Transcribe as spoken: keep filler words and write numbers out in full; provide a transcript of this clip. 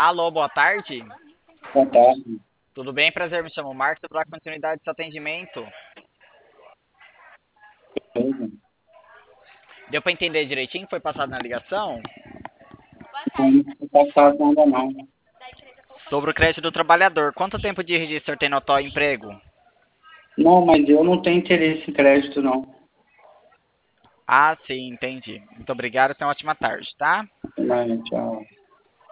Alô, boa tarde. Boa tarde. Tudo bem? Prazer, me chamo Marcos. Para continuidade do seu atendimento. Tudo. Deu para entender direitinho? Foi passado na ligação? Não foi passado ainda não. Sobre o crédito do trabalhador. Quanto tempo de registro tem no atual emprego? Não, mas eu não tenho interesse em crédito, não. Ah, sim, entendi. Muito obrigado. Tenha uma ótima tarde, tá? Mas, tchau.